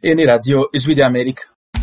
Hii ni Radio Ijwi ya Amerika.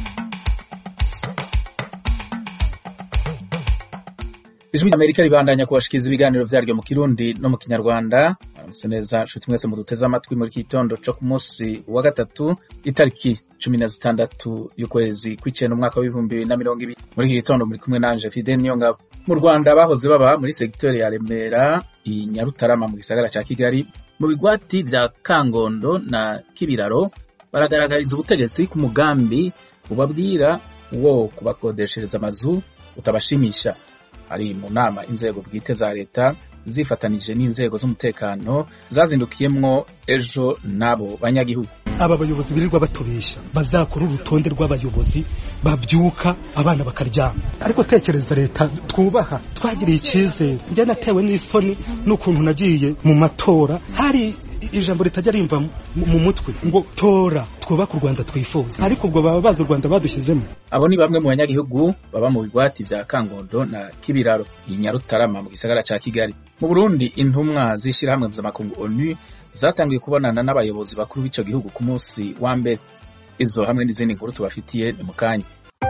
Ijwi ya Amerika ribandanya kubashikiriza ibiganiro vyaryo mu Kirundi no mu Kinyarwanda. Aramutse neza nshuti mwese muduteze amatwi muri kitondo cyo ku munsi wa gatatu itariki 16 y'ukwezi kw'icenda umwaka wa 2020. Muri iki gitondo muri kumwe nanje Fidel Niyongabo. Mu Rwanda bahoze baba muri secteur ya Remera i Nyarutarama mu gisagara ca Kigali mu bigwati vya Kangondo na Kibiraro baragaragariza ubutegetsi ku mugambi ubabwira wo kubakodeshereza amazu utabashimisha. Ari mu nama inzego bwite za leta zifatanije n'inzego z'umutekano zazindukiyemwo ejo nabo banyagihugu. Aba bayobozi birirwa batubisha bazakora urutonde rw'abayobozi babyuka abana bakaryama, ariko tekereza leta twubaha twagiriye icyizere. Njye natewe n'isoni n'ukuntu nagiye mu matora hari ijambo ritajya rimva mu mutwe ngo tora twubaka u Rwanda twifuza, ariko ubwo baba bazi u Rwanda badushyizemo. Abo ni bamwe mu banyagihugu baba mu bigwati vya Kangondo na Kibiraro i Nyarutarama mu gisagara ca Kigali. Mu Burundi intumwa zishirahamwe mpuzamakungu ONU zatangiye kubonana n'abayobozi bakuru b'ico gihugu ku munsi wa mbere. Izo hamwe n'izindi nkuru tubafitiye ni mukanya.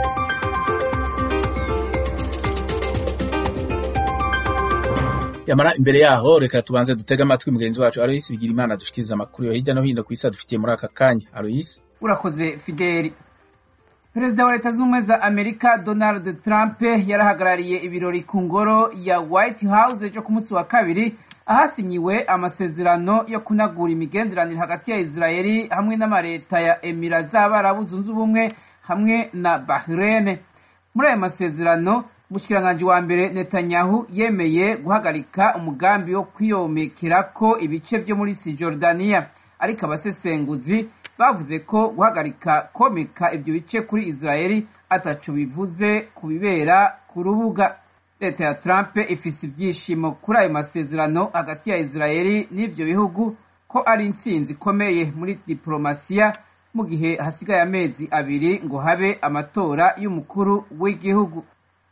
Yamara imbere yaho reka tubanze dutega amatwi mugenzi wacu Alois Bigirimana dushikiriza amakuru yo hirya no hino ku isi dufitiye muri aka kanya. Alois, urakoze Fideli. Perezida wa Leta Zunze za Amerika Donald Trump yarahagarariye ibirori ku ngoro ya White House ejo ku munsi wa kabiri ahasinyiwe amasezerano yo kunagura imigenderanire hagati ya Israeli hamwe n'amareta ya Emirates z'Abarabu Zunze Ubumwe hamwe na Bahrain. Muri aya masezerano Mushikiranganje wa mbere Netanyahu yemeye guhagarika umugambi wo kwiyomekerako ibice byo muri Cisjordania, ariko abasesenguzi bavuze ko guhagarika komeka ibyo bice kuri Israeli ataco bivuze kubibera ku rubuga. Leta ya Trump ifise ibyishimo kuri ayo masezerano hagati ya Israeli n'ivyo bihugu ko ari intsinzi ikomeye muri diplomasiya mu gihe hasigaye amezi abiri ngo habe amatora y'umukuru w'igihugu.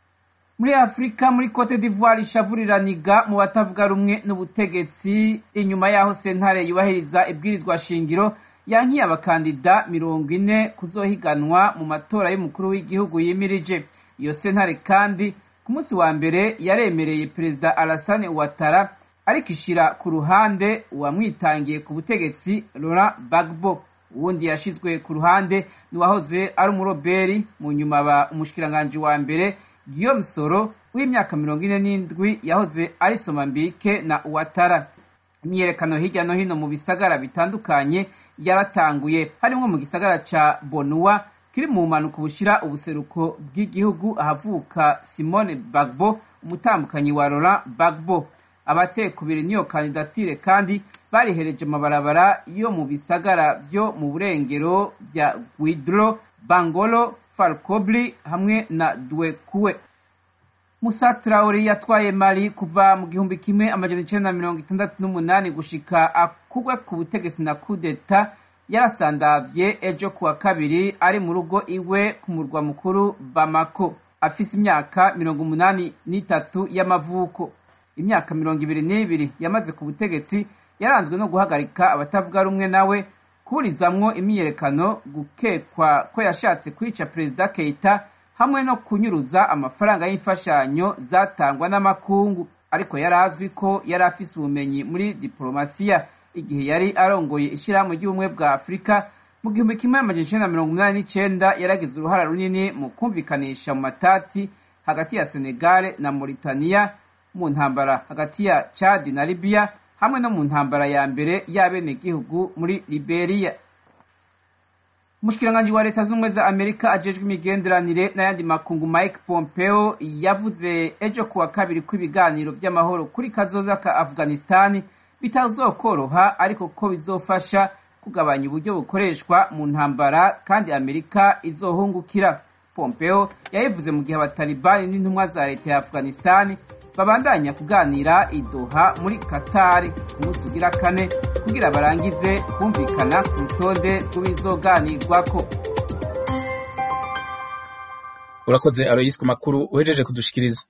Muri Afrika muri Cote d'Ivoire ishavuriraniga mu batavuga rumwe n'ubutegetsi inyuma yaho sentare yubahiriza ibwirizwa shingiro yankiye abakandida 40 kuzohiganwa mu matora y'umukuru w'igihugu yimirije. Iyo sentare kandi ku munsi wa mbere yaremereye Perezida Alassane Ouattara ariko ishira ku ruhande uwamwitangiye ku butegetsi Laurent Gbagbo. Uwundi yashizwe ku ruhande ni wahoze ari umuroberi mu nyuma ba umushikiranganje wa mbere Guillaume Soro w'imyaka 47 yahoze ari Somambike na Ouattara. Imyerekano hirya no hino mu bisagara bitandukanye yaratanguye, harimo mu gisagara ca Bonua kiri mu manuko bushira ubuseruko bw'igihugu ahavuka Simone Bagbo umutambukanyi wa Laurent Gbagbo. Abatekubiri niyo kandidatire kandi barihereje amabarabara yo mu bisagara vyo mu burengero bya Guidro, Bangolo, Falkobli hamwe na Douekoué. Moussa Traoré yatwaye Mali kuva mu 1968 gushika akugwe ku butegetsi na coup d'etat yarasandavye ejo kuwa kabiri ari mu rugo iwe ku murwa mukuru Bamako. Afise imyaka 83 y'amavuko. Imyaka 22 yamaze ku butegetsi yaranzwe no guhagarika abatavuga rumwe nawe, kurizamwo imyiyerekano, gukekwa ko yashatse kwica Perezida Keita hamwe no kunyuruza amafaranga y'imfashanyo zatangwa n'amakungu. Ariko yarazwi ko yari afise ubumenyi muri diplomasiya igihe yari arongoye ishirahamwe ry'ubumwe bwa Afrika mu 1989. Yaragize uruhara runini mu kumvikanisha mu matati hagati ya Senegal na Mauritania, mu ntambara hagati ya Chad na Libya hamwe no mu ntambara ya mbere y'abenegihugu muri Liberia. Mushikiranganje wa Leta Zunze za Amerika ajejwe imigenderanire n'ayandi makungu Mike Pompeo yavuze ejo kuwa kabiri ko ibiganiro by'amahoro kuri kazoza ka Afghanistan bitazokoroha, ariko ko bizofasha kugabanya uburyo bukoreshwa mu ntambara kandi Amerika izohungukira. Pompeo yayivuze mu gihe abatalibani n'intumwa za leta ya Afghanistan babandanya kuganira i Doha muri Qatar ku munsi ugira kane kugira barangize kumvikana ku rutonde rw'ibizoganirwako. Urakoze Alois ku makuru uhejeje kudushikiriza.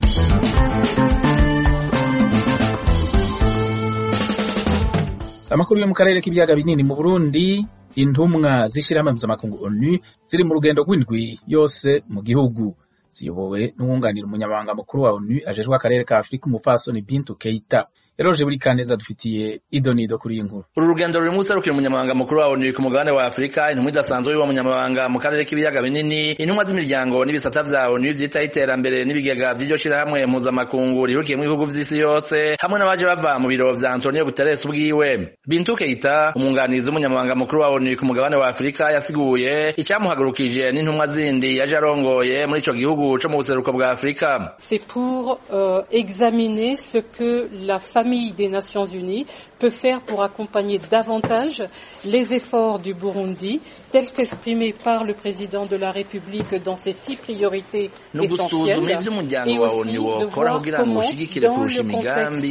Amakuru yo mu karere k'ibiyaga binini mu Burundi intumwa z'ishirahamwe mpuzamakungu ONU ziri mu rugendo rw'indwi yose mu gihugu, ziyobowe n'uwunganira umunyamabanga mukuru wa ONU ajejwe akarere ka Afrika umupfasoni Bintou Keita. Eroje buri kaneza dufitiye idonido kuri iyi nkuru. Uru rugendo ruri mu serukira umunyamabanga mukuru wa ONU ku mugabane wa Afrika, intumwa idasanzwe y'uwo munyamabanga mu karere k'ibiyaga binini, intumwa z'imiryango n'ibisata vya ONU vyitaho iterambere n'ibigega vy'iryo shirahamwe mpuzamakungu rihurukiye mu bihugu vy'isi yose, hamwe n'abaje bava mu biro vya Antonio Guterres ubwiwe. Bintou Keita, umwunganizi w'umunyamabanga mukuru wa ONU ku mugabane wa Afrika, yasiguye icyamuhagurukije n'intumwa zindi yaje arongoye muri ico gihugu co mu buseruko bwa Afrika. C'est pour examiner ce que la famille des Nations Unies peut faire pour accompagner davantage les efforts du Burundi, tels qu'exprimés par le président de la République dans ses 6 priorités essentielles, et aussi de voir comment, dans le contexte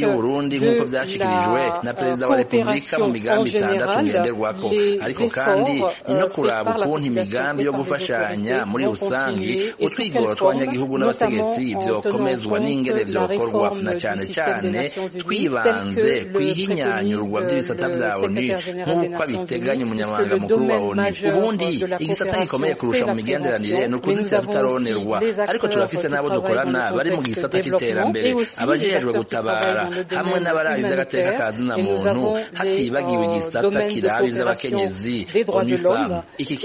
de la coopération en général, les efforts faits par la population et par les autorités vont continuer et sous quelle forme, notamment en tenant compte de la réforme du système des Nations Unies, tel que le préconise le secrétaire général des Nations Unies, puisque le domaine majeur de la coopération, c'est la prévention, mais nous avons aussi les acteurs qui travaillent dans le contexte développement et aussi les acteurs qui travaillent dans le domaine humanitaire, et nous avons les domaines de coopération des droits de l'homme et aussi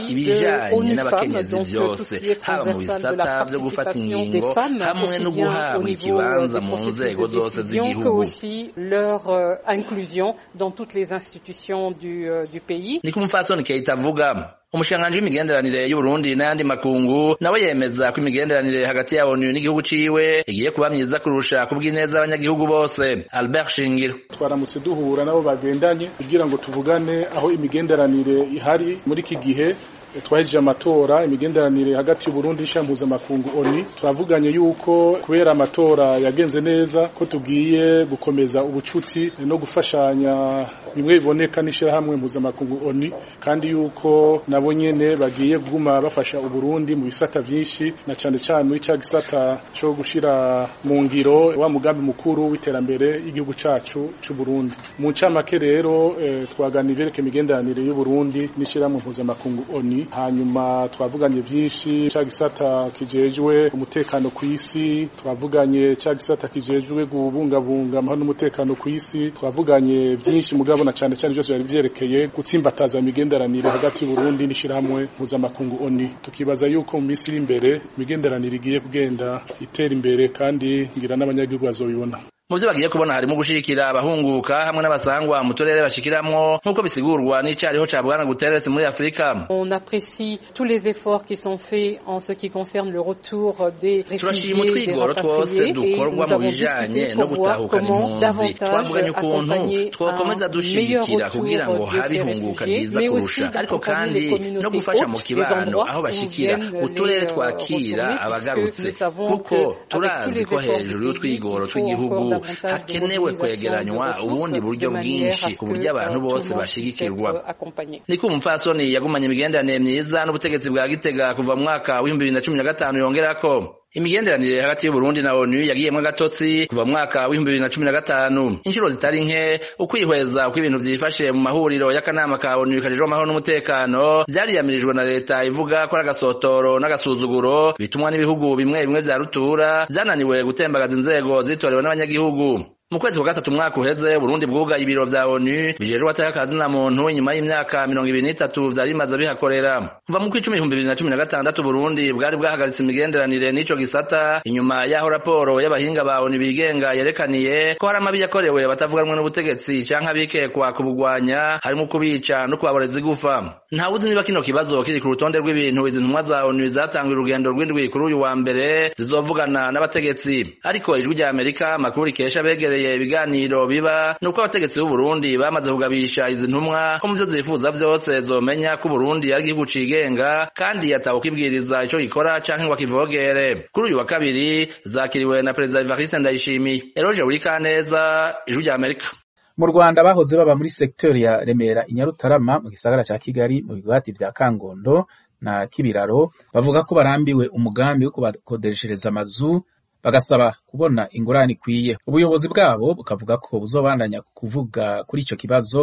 de ONU Femmes, donc tout ce qui est transversal de la participation des femmes, aussi bien au niveau des processus de décision que aussi leur inclusion dans toutes les institutions du pays. Ni kumfasoni Keita avuga. Umushikiranganji w'imigenderanire y'u Burundi n'ayandi makungu nawe yemeza ko imigenderanire hagati ya ONU n'igihugu ciwe igiye kuba myiza kurusha kubw'ineza abanyagihugu bose. Albert Shingiro: twaramutse duhura nabo bagendanye kugira ngo tuvugane aho imigenderanire ihari muri iki gihe. Twahejeje amatora, imigenderanire hagati y'u Burundi n'ishambuza makungu ONU, twavuganye yuko kubera amatora yagenze neza ko tugiye gukomeza ubucuti no gufashanya bimwe biboneka n'ishirahamwe mpuzamakungu ONU, kandi yuko nabo nyene bagiye kuguma bafasha u Burundi mu bisata vyinshi, na cane cane muri ca gisata cyo gushira mu ngiro wa mugambi mukuru w'iterambere y'igihugu cacu c'u Burundi. Mu ncamake rero twaganiriye ku imigenderanire y'u Burundi n'ishirahamwe mpuzamakungu ONU. Hanyuma twavuganye vyinshi, ca gisata kijejwe umutekano kw'isi, twavuganye ca gisata kijejwe kubungabunga amahoro n'umutekano kw'isi, twavuganye vyinshi mugabo na cane cane byose byari vyerekeye gutsimbataza imigenderanire hagati y'u Burundi n'ishirahamwe mpuzamakungu ONU. Tukibaza yuko mu minsi iri imbere imigenderanire igiye kugenda itera imbere kandi ngira n'abanyagihugu bazobibona. Muvyo bagiye kubona harimo gushikira abahunguka hamwe n'abasangwa mu turere bashikiramwo nkuko bisigurwa n'icariho ca Bwana Guterres muri Afrika. On apprécie tous les efforts qui sont faits en ce qui concerne le retour des réfugiés, des rapatriés, et nous avons discuté pour voir comment davantage accompagner un meilleur retour de ces réfugiés, mais aussi d'accompagner les communautés hautes, les endroits où viennent les retourner, puisque nous savons qu'avec tous les efforts qu'il faut hakenewe kwegeranywa ubundi buryo bwinshi ku buryo abantu bose bashigikirwa. Niko umupfasoni yagumanye imigenderanire myiza n'ubutegetsi bwa Gitega kuva mu mwaka wa 2015 yongerako. Imigenderanire hagati y'u Burundi na ONU yagiyemwe gatotsi kuva mu mwaka wa 2015. Inshuro zitari nke ukwihweza uko ibintu vyifashe mu mahuriro y'akanama ka ONU kajejwe amahoro n'umutekano vyariyamirijwe na leta ivuga ko agasotoro n'agasuzuguro bitumwa n'ibihugu bimwe bimwe vya rutura vyananiwe gutembagaza inzego zitorewe n'abanyagihugu. Mu kwezi kwa gatatu mwaka uheze Burundi bwuga ibiro vya ONU bijejwe atakazi na muntu inyuma y'imyaka 23 vyari bimaze bihakorera. Kuva mu kwicumi 2016 Burundi bwari bwahagaritse imigenderanire n'ico gisata inyuma yaho raporo y'abahinga ba ONU bigenga yerekaniye ko hari amabi yakorewe batavuganwe n'ubutegetsi canke abikekwa kubugwanya harimo kubica no kubaboreza igufa. Ntawuzi niba kino kibazo kiri ku rutonde rw'ibintu izi ntumwa za ONU zatangiye urugendo rw'indwi kuri uyu wa mbere zizovugana n'abategetsi. Ariko ijwi rya Amerika makuru ikesha begereye ibiganiro biba nuko abategetsi b'u Burundi bamaze kugabisha izi ntumwa ko muvyo zifuza vyose zomenya ko Burundi ari igihugu cigenga kandi yatawe kwibwiriza ico gikora canke ngo akivogere. Kuri uyu wa kabiri zakiriwe na Perezida Evariste Ndayishimiye. Eroje Urikaneza, ijwi rya Amerika. Mu Rwanda bahoze baba muri sektori ya Remera Inyarutarama mu gisagara ca Kigali mu bigwati vya Kangondo na Kibiraro bavuga ko barambiwe umugambi wo kubakodeshereza amazu bagasaba kubona ingurane ikwiye. Ubuyobozi bwabo bukavuga ko buzobandanya kuvuga kuri ico kibazo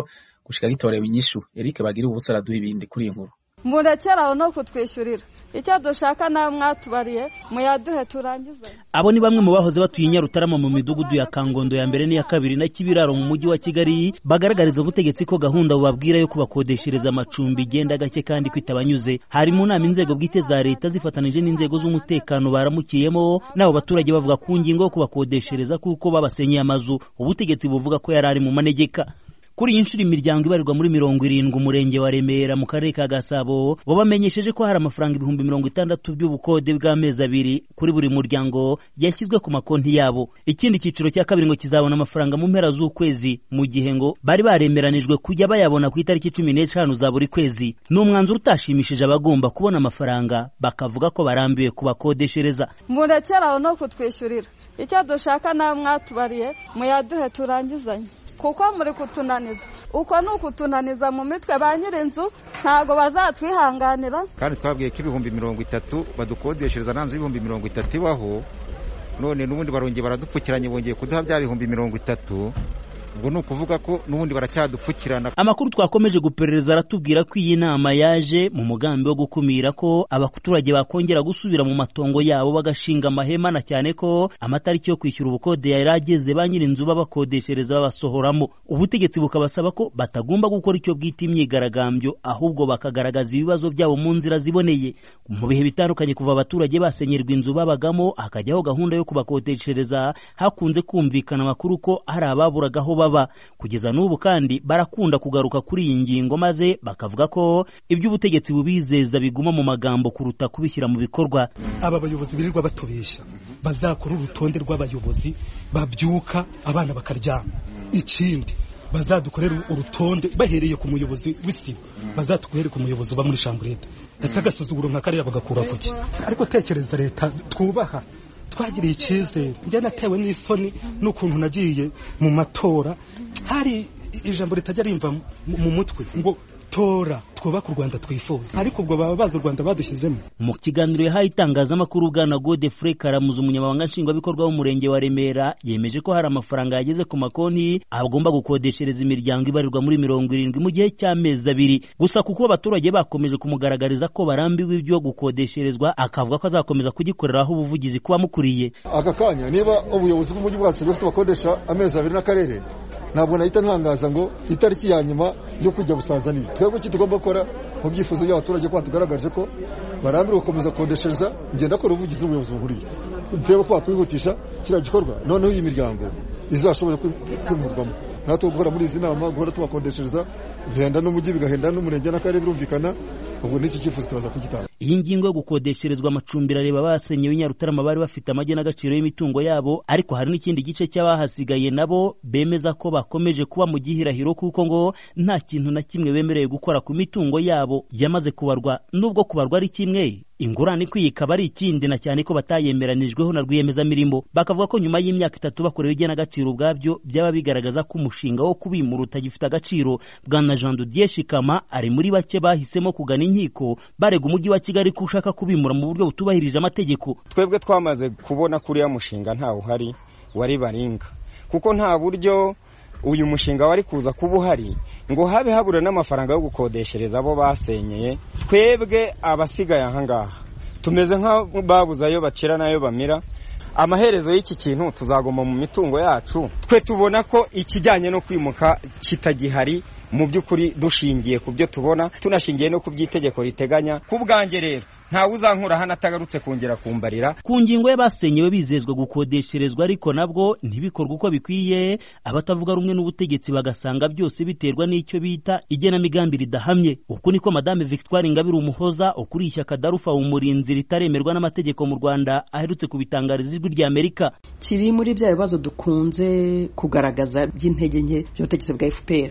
gushika gitorewe inyishu. Eric Bagira ubusa araduha ibindi kuri inkuru. Murekeraho no kutwishyurira icyo dushaka nawe mwatubariye muyaduhe turangiza. Abo ni bamwe mu bahoze batuye Nyarutarama mu midugudu ya Kangondo ya mbere n'iya kabiri na Kibiraro mu mujyi wa Kigali bagaragariza ubutegetsi ko gahunda bubabwira yo kubakodeshereza amacumbi igenda gake kandi kwitabanyuze. Hari mu nama inzego bwite za leta zifatanije n'inzego z'umutekano baramukiyemo nabo baturage bavuga ku ngingo yo kubakodeshereza kuko babasenyeye amazu. Ubutegetsi buvuga ko yarari mu manegeka. Kuri iyi nshuro imiryango ibarirwa muri 70 umurenge wa Remera mu karere ka Gasabo bo bamenyesheje ko hari amafaranga 60,000 by'ubukode bw'amezi 2 kuri buri muryango yashyizwe ku makonti yabo. Ikindi cyiciro cya kabiri ngo kizabona amafaranga mu mpera z'ukwezi mu gihe ngo bari baremeranijwe kujya bayabona ku itariki 15 za buri kwezi. N'umwanzuro utashimishije abagomba kubona amafaranga bakavuga ko barambiwe kubakodeshereza. Murekeraho no kutwishyurira icyo dushaka nawe mwatubariye muyaduhe turangizanye kuko muri kutunaniza. Uko nukutunaniza mu mitwe ba nyirinzu ntago bazatwihanganira. Kandi twabwiye ko 30,000 badukodeshereza nanzu 30,000 ibaho, none n'ubundi barongeye baradupfukiranye bongeye kuduha bya 30,000. Ubwo ni ukuvuga ko n'ubundi baracyadupfukirana. Amakuru twakomeje guperereza aratubwira ko iyi nama yaje mu mugambi wo gukumira ko abaturage bakongera gusubira mu matongo yabo bagashinga amahema, na cyane ko amatariki yo kwishyura ubukode yarageze ba nyirinzu babakodeshereza babasohoramo. Ubutegetsi bukabasaba ko batagomba gukora icyo bwita imyigaragambyo, ahubwo bakagaragaza ibibazo byabo mu nzira ziboneye. Mu bihe bitandukanye kuva abaturage basenyerwa inzu babagamo akajyaho gahunda yo kubakodeshereza, hakunze kumvikana amakuru ko hari ababuragaho baba. Kugeza n'ubu kandi barakunda kugaruka kuri iyi ngingo maze bakavuga ko ibyo ubutegetsi bubizeza biguma mu magambo kuruta kubishyira mu bikorwa. Aba bayobozi birirwa batubeshya bazakora urutonde rw'abayobozi babyuka abana bakaryama. Ikindi bazadukorera urutonde bahereye ku muyobozi w'isibo, bazatukorera ku muyobozi uba muri chambrete. Ese agasuzuguro nka kariya bagakura kuki? Ariko tekereza leta twubaha twagiriye icyizere. Njye natewe n'isoni n'ukuntu nagiye mu matora, hari ijambo ritajya rimva mu mutwe ngo tora twubaka u Rwanda twifuza, ariko ubwo baba bazi u Rwanda badushyizemo. Mu kiganiro yahaye itangazamakuru bwana Godefroid Karamuzi umunyamabanga nshingwabikorwa w'umurenge wa Remera yemeje ko hari amafaranga yageze ku makonti agomba gukodeshereza imiryango ibarirwa muri 70 mu gihe cy'amezi 2. Gusa kuko abaturage bakomeje kumugaragariza ko barambiwe ibyo gukodesherezwa, akavuga ko azakomeza kugikoreraho ubuvugizi kuba mukuriye. Aka kanya niba ubuyobozi bw'umujyi bwase bufite bakodesha amezi 2 n'akarere, ntabwo nahita ntangaza ngo itariki ya nyuma yo kujya busazaniye. Twebwe iki tugomba gukora mu byifuzo by'abaturage ko batugaragarije ko barambira gukomeza kodeshereza, ngenda ko ubuvugizi n'ubuyobozi buhuriye. Twebwe ko kwihutisha kira gikorwa, noneho iyi miryango izashobora kwimurwamo. Natwe gukora muri izi nama guhora tubakodeshereza bihenda n'umujyi bigahenda n'umurenge n'akarere birumvikana. Ubwo n'iki cyifuzo tubaza kugitanga. Iyi ngingo yo gukodesherezwa amacumbi areba basenyewe Nyarutarama bari bafite amagena agaciro y'imitungo yabo, ariko hari n'ikindi gice cy'abahasigaye nabo bemeza ko bakomeje kuba mu gihirahiro kuko ngo nta kintu na kimwe bemereye gukora ku mitungo yabo yamaze kubarwa. Nubwo kubarwa ari kimwe, ingurane kwiyikaba ari ikindi, na cyane ko batayemeranijweho na rwiyemezamirimo. Bakavuga ko nyuma y'imyaka 3 bakorewe igenagaciro ubwabyo byaba bigaragaza ko umushinga wo kubimura utagifite agaciro. Bwana Jean Didier Shikama ari muri bake bahisemo kugana inkiko barega umujyi wa Kigali ko ushaka kubimura mu buryo butubahirije amategeko. Twebwe twamaze kubona kuri ya mushinga ntawo hari wari baringa, kuko nta buryo uyu mushinga wari kuza kuba uhari ngo habe habura n'amafaranga yo gukodeshereza abo basenyeye. Twebwe abasigaye ahangaha tumeze nk'ababuze ayo bacira nayo bamira. Amaherezo y'iki kintu tuzagoma mu mitungo yacu. Twe tubona ko ikijyanye no kwimuka kitagihari mu by'ukuri, dushingiye ku byo tubona, tunashingiye no ku by'itegeko riteganya. Ku bwanjye rero ntawe uzankura hano atagarutse kongera kumbarira. Ku ngingo y'abasenyewe bizezwa gukodesherezwa ariko nabwo ntibikorwa uko bikwiye, abatavuga rumwe n'ubutegetsi bagasanga byose biterwa n'icyo bita igenamigambi ridahamye. Uku niko Madame Victoire Ingabire Umuhoza ukuri ishyaka Darufa umurinzi ritaremerwa n'amategeko mu Rwanda aherutse kubitangariza Ijwi rya Amerika. Kiri muri bya bibazo dukunze kugaragaza by'intege nke by'ubutegetsi bwa FPR,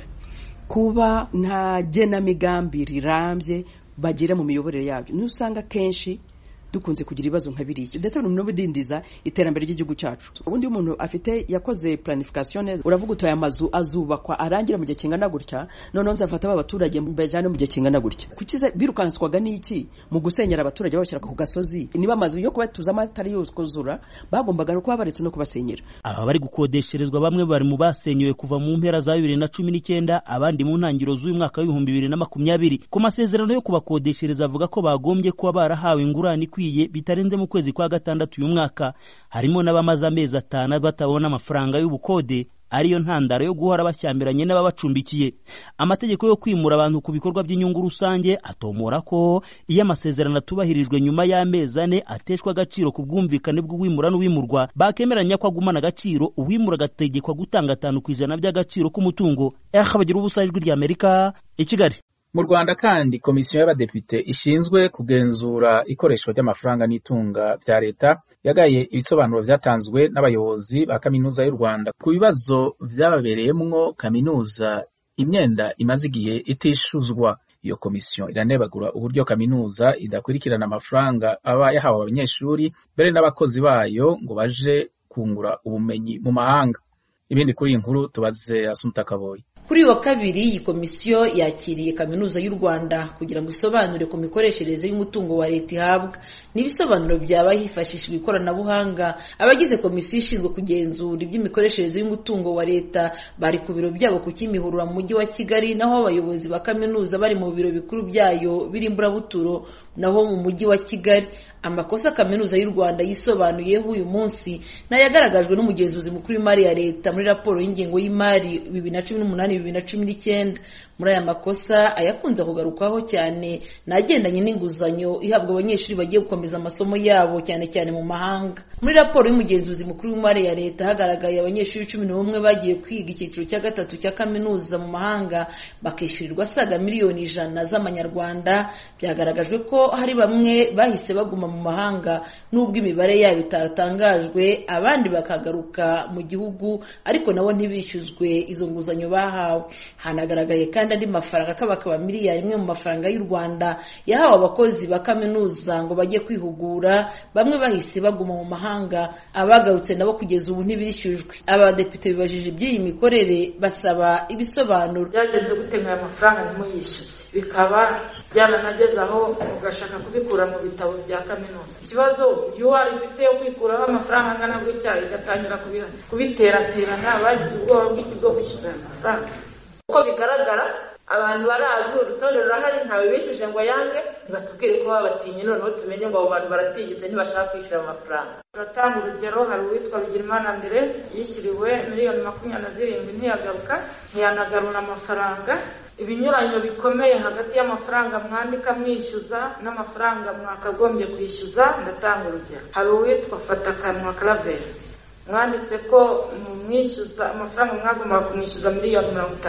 kuba nta genamigambi rirambye bagira mu miyoborere yabyo. Niyo usanga kenshi dukunze kugira ibibazo nka biriya ndetse no bidindiza iterambere ry'igihugu cyacu. Ubundi umuntu afite yakoze planification neza, uravuga utoya amazu azubakwa arangira mu gihe kingana gutya, noneho nzafata abaturage mbajane mu gihe kingana gutya. Kukiza birukanswaga n'iki mu gusenyera abaturage babashyira ku gasozi? Niba amazu yo kubatuza amatari yose kozura bagombaga no kuba baretse no kubasenyera. Aba bari gukodesherezwa bamwe bari mu basenyewe kuva mu mpera za 2019, abandi mu ntangiriro z'uyu mwaka wa 2020. Ku masezerano yo kubakodeshereza avuga ko bagombye kuba barahawe ingurane ikwiye bitarenze mu kwezi kwa gatandatu uyu mwaka. Harimo n'abamaze amezi 5 batabona amafaranga y'ubukode, ariyo ntandaro yo guhora bashyambiranye n'ababacumbikiye. Amategeko yo kwimura abantu ku bikorwa by'inyungu rusange atomora ko iyo amasezerano atubahirijwe nyuma y'amezi 4 ateshwa agaciro ku bwumvikane bw'uwimura n'uwimurwa, bakemeranya ko agumana agaciro, uwimura agategekwa gutanga 5% by'agaciro k'umutungo. Bagira ubusa ijwi rya Amerika i Kigali. Mu Rwanda kandi komisiyo y'abadepite ishinzwe kugenzura ikoreshwa ry'amafaranga n'itunga bya leta yagaye ibisobanuro vyatanzwe n'abayobozi ba kaminuza y'u Rwanda ku bibazo vyababereyemwo kaminuza imyenda imaze igihe itishuzwa. Iyo komisiyo iranebagura uburyo kaminuza idakurikirana amafaranga aba yahawe abanyeshuri mbere n'abakozi bayo ngo baje kungura ubumenyi mu mahanga. Ibindi kuri iyi nkuru tubaze Asumta Kaboyi. Kuri wa kabiri iyi komisiyo yakiriye kaminuza y'u Rwanda kugira ngo isobanure ku mikoreshereze y'umutungo wa leta ihabwa. Nibisobanuro byaba hifashishijwe ikoranabuhanga. Abagize komisiyo ishinzwe kugenzura iby'imikoreshereze y'umutungo wa leta bari ku biro byabo ku Kimihurura mu mujyi wa Kigali, naho abayobozi ba kaminuza bari mu biro bikuru byayo biri Imburabuturo naho mu mujyi wa Kigali. Amakosa kaminuza y'u Rwanda yisobanuyeho uyu munsi nayagaragajwe n'umugenzuzi mukuru w'imari ya leta muri raporo y'ingengo y'imari 2018-2019. Muri aya makosa ayakunze kugarukwaho cyane nagendanye n'inguzanyo ihabwa abanyeshuri bagiye gukomeza amasomo yabo cyane cyane mu mahanga. Muri raporo y'umugenzuzi mukuru w'imari ya leta hagaragaye abanyeshuri 11 bagiye kwiga icyiciro cya gatatu cya kaminuza mu mahanga bakishyurirwa saga miliyoni 100 z'amanyarwanda. Byagaragajwe ko hari bamwe bahise baguma mu mahanga nubwo imibare yabo itatangajwe, abandi bakagaruka mu gihugu ariko nabo ntibishyuzwe izo nguzanyo bahawe. Hanagaragaye kandi andi mafaranga akaba miliyari imwe mu mafaranga y'u Rwanda yahawe abakozi ba kaminuza ngo bajye kwihugura, bamwe bahise baguma mu mahanga, abagarutse nabo kugeza ubu ntibishyujwe. Abadepite bibajije iby'iyi mikorere basaba ibisobanuro. Byagenze guteganya amafaranga ntimuyishyuze, bikaba byaranageze aho ugashaka kubikura mu bitabo bya kaminuza. Ikibazo iyo wari ufite yo kwikuraho amafaranga angana gutya igatangira kubiteraterana, bagize ubwoba bw'ikigo gushyuza amafaranga. Uko bigaragara abantu barazi urutonde rurahari, ntawe bishyuje ngo yange, ntibatubwire ko babatinye noneho tumenye ngo abo bantu baratigitse ntibashaka kwishyura amafaranga. Turatanga urugero, hari uwitwa Bigirimana Andre yishyuriwe miliyoni 27 ntiyanagarura amafaranga. Ibinyuranyo bikomeye hagati y'amafaranga mwandika mwishyuza n'amafaranga mwakagombye kwishyuza ndatanga urugero. Hari uwitwa Fatakanwa Claver mwanditse ko mwishyuza amafaranga mwagomba kumwishyuza miliyoni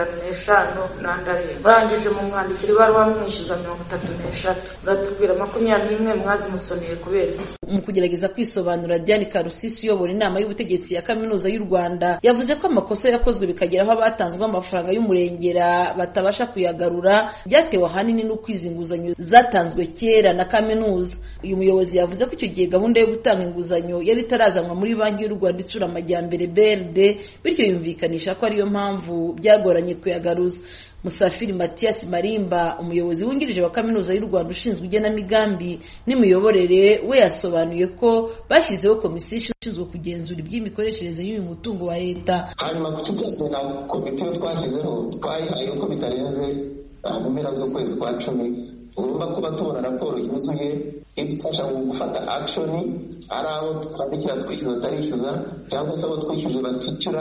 55 n'andari, barangije mu mwandikira ibaruwa mwishyuza 33, batubwira 21 mwazimusoneye kubera iki. Mu kugerageza kwisobanura, Diane Karusisi uyobora inama y'ubutegetsi ya kaminuza y'u Rwanda yavuze ko amakosa yakozwe bikageraho abatanzwe amafaranga y'umurengera batabasha kuyagarura byatewe ahanini no kwizinguzanyo zatanzwe kera na kaminuza. Uyu muyobozi yavuze ko icyo gihe gahunda yo gutanga inguzanyo yari itarazanwa muri banki y'u Rwanda itsura amajyambere BRD, bityo yumvikanisha ko ariyo mpamvu byagoranye kuyagaruza. Musafiri Mathias Marimba, umuyobozi wungirije wa kaminuza y'u Rwanda ushinzwe igenamigambi n'imiyoborere, we yasobanuye ko bashyizeho komisiyo ishinzwe kugenzura iby'imikoreshereze y'uyu mutungo wa leta. Hanyuma ku kijyanye na komite twashyizeho twayihaye ko bitarenze mu mpera z'ukwezi kwa 10 urumva kuba tubona raporo yuzuye idufasha gufata action, ari abo twandikira twishyuza tarishyuza cyangwa se abo twishyuje baticura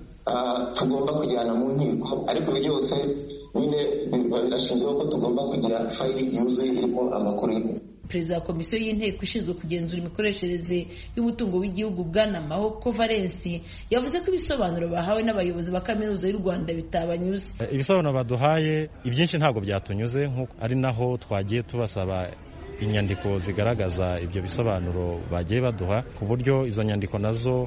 tugomba kujyana mu nkiko. Ariko byose nyine birashingiyeho ko tugomba kugira fayili yuzuye irimo amakuru. Perezida wa komisiyo y'inteko ishinzwe kugenzura imikoreshereze y'umutungo w'igihugu Bwana Mahoko Valence yavuze ko ibisobanuro bahawe n'abayobozi ba kaminuza y'u Rwanda bitabanyuze. Ibisobanuro baduhaye ibyinshi ntabwo byatunyuze, nkuko ari naho twagiye tubasaba inyandiko zigaragaza ibyo bisobanuro bagiye baduha, ku buryo izo nyandiko nazo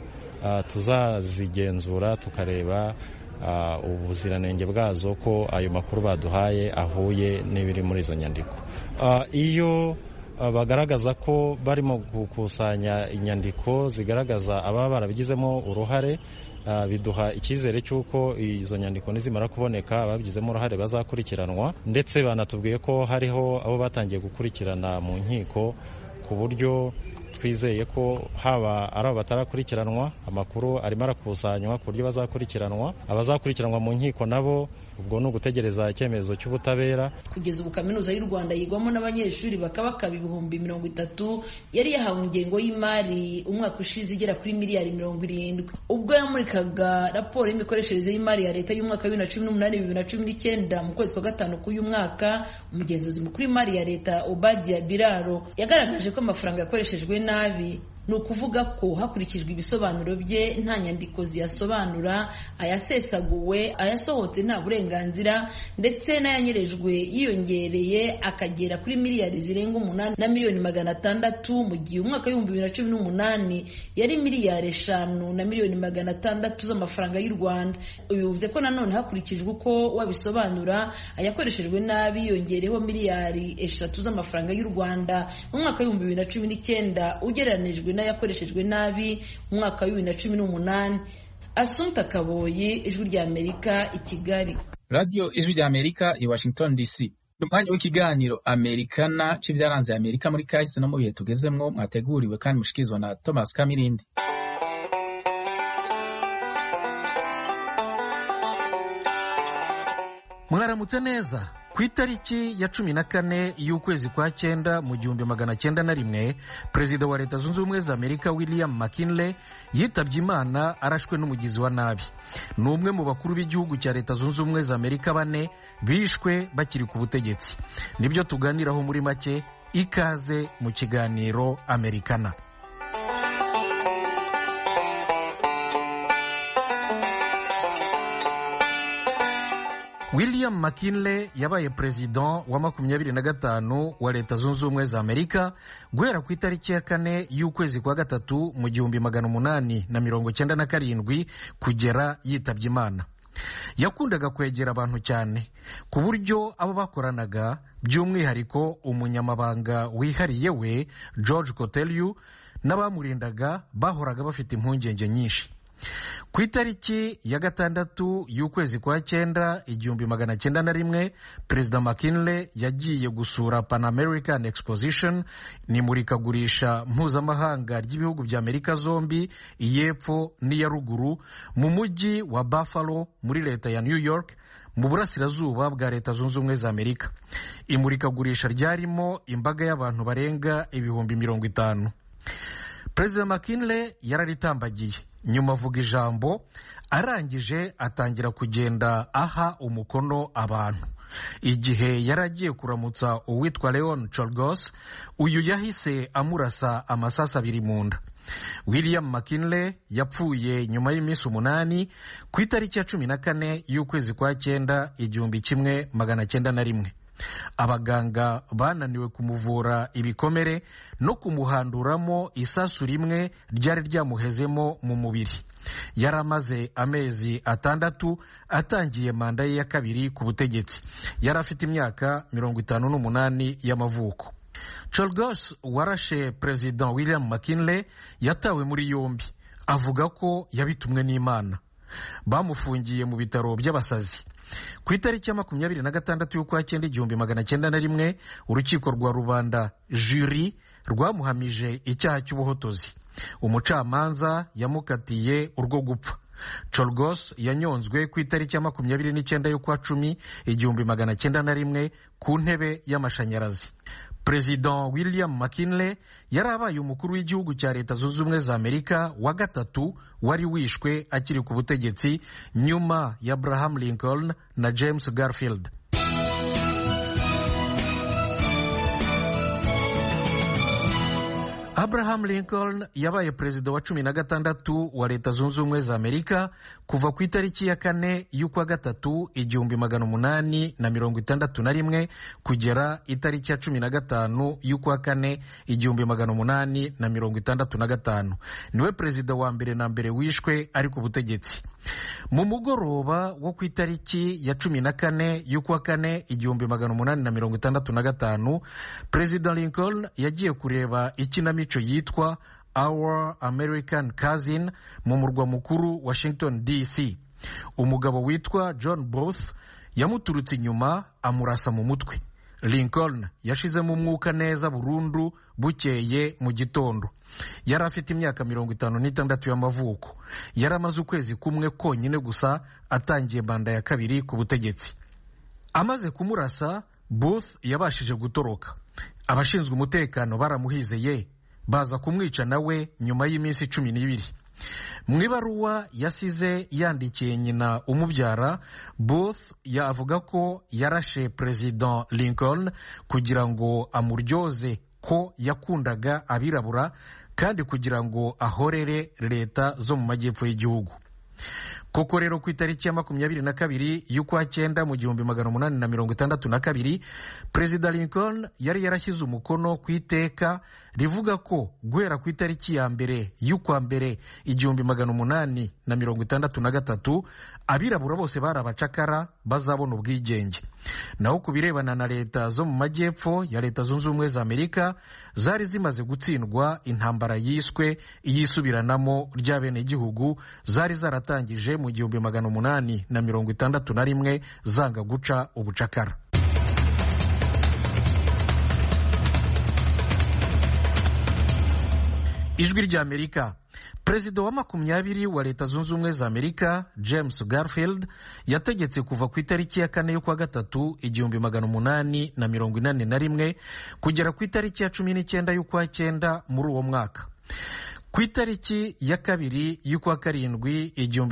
tuzazigenzura tukareba ubuziranenge bwazo ko ayo makuru baduhaye ahuye n'ibiri muri izo nyandiko. Iyo bagaragaza ko barimo gukusanya inyandiko zigaragaza ababa barabigizemo uruhare. Biduha icyizere cy'uko izo nyandiko nizimara kuboneka ababigizemo uruhare bazakurikiranwa, ndetse banatubwiye ko hariho abo batangiye gukurikirana mu nkiko, ku buryo twizeye ko haba ari abo batarakurikiranwa amakuru arimo arakusanywa ku buryo bazakurikiranwa. Abazakurikiranwa mu nkiko nabo ubwo ni ugutegereza icyemezo cy'ubutabera. Kugeza ubu kaminuza y'u Rwanda yigwamo n'abanyeshuri bakabakaba 30,000 yari yahawe ingengo y'imari umwaka ushize igera kuri miliyari 70. Ubwo yamurikaga raporo y'imikoreshereze y'imari ya leta y'umwaka wa 2018-2019 mu kwezi kwa gatanu k'uyu mwaka, umugenzuzi mukuru w'imari ya leta Obadia Biraro yagaragaje ko amafaranga yakoreshejwe nabi. Ni ukuvuga ko hakurikijwe ibisobanuro bye nta nyandiko ziyasobanura, ayasesaguwe, ayasohotse nta burenganzira, ndetse n'ayanyerejwe yiyongereye akagera kuri miliyari zirenga 8,600,000 mu gihe umwaka wa 2018 yari miliyari 5,600,000 z'amafaranga y'u Rwanda. Bivuze ko nanone hakurikijwe uko wabisobanura ayakoreshejwe nabi yiyongereyeho miliyari 3 z'amafaranga y'u Rwanda mu mwaka wa 2019 ugereranijwe n'ayakoreshejwe nabi mu mwaka wa 2018. Assumpta Kaboyi, Ijwi ry'Amerika, i Kigali. Radio Ijwi ry'Amerika i Washington DC. Umwanya w'ikiganiro Amerikana c'ivyaranze Amerika muri kahise no mu bihe tugezemwo, mwateguriwe kandi mushikirizwa na Thomas Kamirindi. Mwaramutse neza. Ku itariki ya 14 y'ukwezi kwa 9 mu 1901, Perezida wa Leta Zunze Ubumwe za Amerika William McKinley yitabye Imana arashwe n'umugizi wa nabi. Ni umwe mu bakuru b'igihugu cya Leta Zunze Ubumwe za Amerika 4 bishwe bakiri ku butegetsi. Nibyo tuganiraho muri make. Ikaze mu kiganiro Amerikana. William McKinley yabaye perezida wa 25 wa Leta Zunze Ubumwe za Amerika guhera ku itariki ya 4 y'ukwezi kwa 3 mu 1897 kugera yitabye Imana. Yakundaga kwegera abantu cyane ku buryo abo bakoranaga, by'umwihariko umunyamabanga wihariye we George Coteliu n'abamurindaga bahoraga bafite impungenge nyinshi. Ku itariki ya 6 y'ukwezi kwa 9 1901, Perezida McKinley yagiye gusura Pan American Exposition, ni murikagurisha mpuzamahanga ry'ibihugu bya Amerika zombi, iy'epfo n'iya ruguru, mu mujyi wa Buffalo muri leta ya New York mu burasirazuba bwa Leta Zunze Ubumwe za Amerika. Imurikagurisha ryarimo imbaga y'abantu barenga 50,000. Perezida McKinley yararitambagiye, nyuma avuga ijambo, arangije atangira kugenda aha umukono abantu. Igihe yaragiye kuramutsa uwitwa Leon Czolgosz, uyu yahise amurasa amasasa 2 mu nda. William McKinley yapfuye nyuma y'iminsi 8 ku itariki ya 14 y'ukwezi kwa 9 1901. Abaganga bananiwe kumuvura ibikomere no kumuhanduramo isasu rimwe ryari ryamuhezemo mu mubiri. Yari amaze amezi 6 atangiye manda ye ya 2 ku butegetsi. Yari afite imyaka 58 y'amavuko. Czolgosz warashe Perezida William McKinley yatawe muri yombi, avuga ko yabitumwe n'Imana. Bamufungiye mu bitaro by'abasazi. Ku itariki ya 26 y'ukwa 9 1901, urukiko rwa rubanda jury rwamuhamije icyaha cy'ubuhotozi. Umucamanza yamukatiye urwo gupfa. Czolgosz yanyonzwe ku itariki ya 29 y'ukwa 10 1901 ku ntebe y'amashanyarazi. Perezida William McKinley yari abaye umukuru w'igihugu cya Leta Zunze Ubumwe za Amerika wa 3 wari wishwe akiri ku butegetsi nyuma ya Abraham Lincoln na James Garfield. Abraham Lincoln yabaye perezida wa 16 wa Leta Zunze Ubumwe za Amerika kuva ku itariki ya 4 y'ukwa 3 1861 kugera itariki ya 15 y'ukwa 4 1865. Niwe perezida wa mbere na mbere wishwe ari ku butegetsi. mu mugoroba wo ku itariki ya 14 y'ukwa kane 1865 Perezida Lincoln yagiye kureba ikinamico yitwa Our American Cousin mu murwa mukuru Washington DC. Umugabo witwa John Booth yamuturutse inyuma amurasa mu mutwe. Lincoln yashizemo umwuka neza burundu bukeye mu gitondo. Yari afite imyaka 56 y'amavuko. Yari amaze ukwezi kumwe konyine gusa atangiye manda ya kabiri ku butegetsi. Amaze kumurasa, Booth yabashije gutoroka. Abashinzwe umutekano baramuhizeye baza kumwica nawe nyuma y'iminsi 12. Mu ibaruwa yasize yandikiye nyina umubyara, Booth yavuga ko yarashe President Lincoln kugira ngo amuryoze ko yakundaga abirabura kandi kugira ngo ahorere leta zo mu majyepfo y'igihugu. Koko rero ku itariki ya 22 y'ukwa cyenda mu 1862 Perezida Lincoln yari yarashyize umukono ku iteka rivuga ko guhera ku itariki ya mbere y'ukwa mbere 1863 abirabura bose bari abacakara bazabona ubwigenge. Naho ku birebana na leta zo mu majyepfo ya Leta Zunze Ubumwe za Amerika zari zimaze gutsindwa intambara yiswe iyisubiranamo ry'abenegihugu zari zaratangije mu 1861 zanga guca ubucakara. Ijwi rya Amerika. Perezida wa 20 wa Leta Zunze Ubumwe za Amerika James Garfield yategetse kuva ku itariki ya 4 y'ukwa gatatu 1881 kugera ku itariki ya 19 y'ukwa cyenda muri uwo mwaka. Ku itariki ya 2 y'ukwa karindwi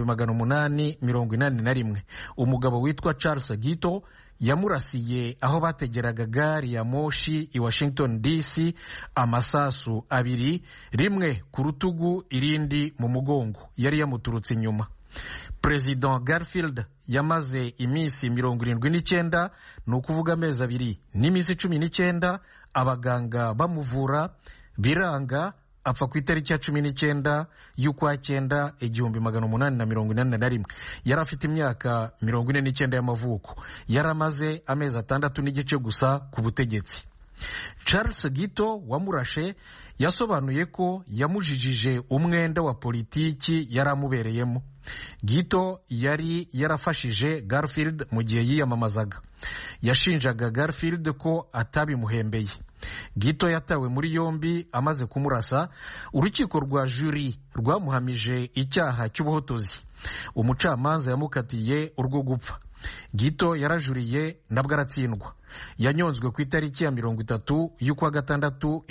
1881 umugabo witwa Charles Gito yamurasiye aho bategeraga gari ya moshi i Washington DC amasasu abiri, rimwe ku rutugu irindi mu mugongo. Yari yamuturutse inyuma. President Garfield yamaze iminsi 79, ni ukuvuga amezi abiri n'iminsi 19 abaganga bamuvura biranga, apfa ku itariki ya 19 y'ukwa cyenda 1881. Yari afite imyaka 49 y'amavuko. Yari amaze amezi 6 n'igice gusa ku butegetsi. Charles Gito wamurashe yasobanuye ko yamujijije umwenda wa politiki yari amubereyemo. Gito yari yarafashije Garfield mu gihe yiyamamazaga. Yashinjaga Garfield ko atabimuhembeye. Gito yatawe muri yombi amaze kumurasa. Urukiko rwa juri rwamuhamije icyaha cy'ubuhotozi. Umucamanza yamukatiye urwo gupfa. Gito yarajuriye nabwo aratsindwa. Yanyonzwe ku itariki ya 30 y'ukwa gatandatu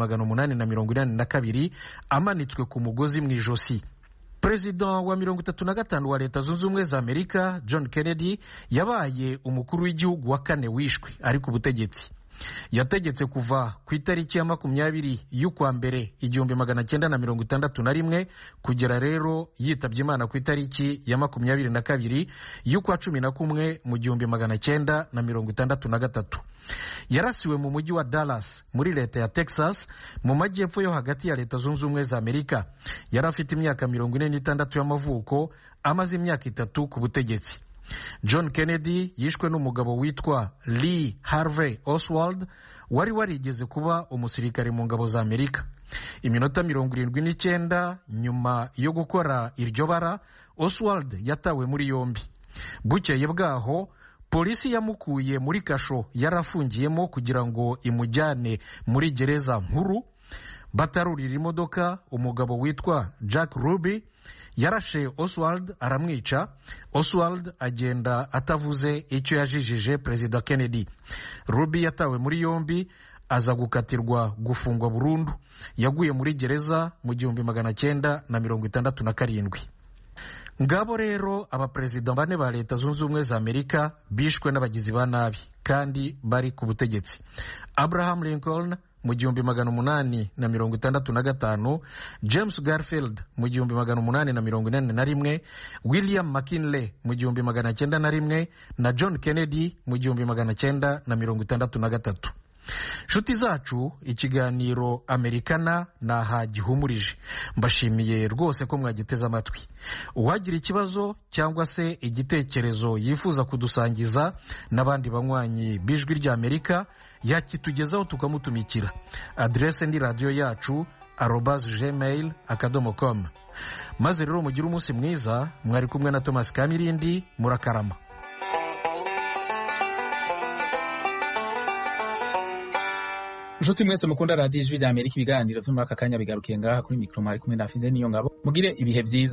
1882 amanitswe ku mugozi mu ijosi. Perezida wa 35 wa Leta Zunze Ubumwe za Amerika John Kennedy yabaye umukuru w'igihugu wa 4 wishwe ari ku butegetsi. Yategetse kuva ku itariki ya 20 y'ukwa mbere 1961 kugera rero yitabye Imana ku itariki ya 22 y'ukwa 11 mu 1963. Yarasiwe mu mujyi wa Dallas muri leta ya Texas mu majyepfo yo hagati ya Leta Zunze Ubumwe za Amerika. Yari afite imyaka 46 y'amavuko, amaze imyaka 3 ku butegetsi. John Kennedy yishwe n'umugabo witwa Lee Harvey Oswald wari warigeze kuba umusirikare mu ngabo za Amerika. Iminota 79 nyuma yo gukora iryo bara, Oswald yatawe muri yombi. Bukeye bwaho polisi yamukuye muri kasho yarafungiyemo kugira ngo imujyane muri gereza nkuru. Batarurira imodoka, umugabo witwa Jack Ruby yarashe Oswald aramwica. Oswald agenda atavuze icyo yajijije Perezida Kennedy. Ruby yatawe muri yombi aza gukatirwa gufungwa burundu. Yaguye muri gereza mu 1967. Ngabo rero abaperezida 4 ba Leta Zunze Ubumwe za Amerika bishwe n'abagizi ba nabi kandi bari ku butegetsi. Abraham Lincoln mu 1865, James Garfield mu 1881, William McKinley mu 1901 na John Kennedy mu 1963. nshuti zacu, ikiganiro Amerikana naha gihumurije. Mbashimiye rwose ko mwagiteze amatwi. Uwagira ikibazo cyangwa se igitekerezo yifuza kudusangiza n'abandi banywanyi b'Ijwi ry'Amerika yakitugezaho tukamutumikira. Adresse ni radio yacu @gmail.com. Maze rero mugire umunsi mwiza. Mwari kumwe na Thomas Kamirindi. Murakarama. Nshuti mwese mukunda Radio Ijwi ry'Amerika, ibiganiro vyo muri aka kanya bigarukiye ngaha kuri mikro mwari kumwe na Fide Niyongabo. Mugire ibihe vyiza.